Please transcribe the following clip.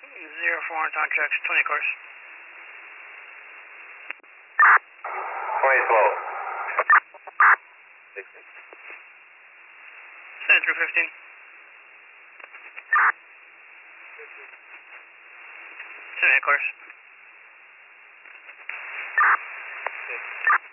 04 on tracks, 20 course. 20 slow. 7 through 15. 78 course.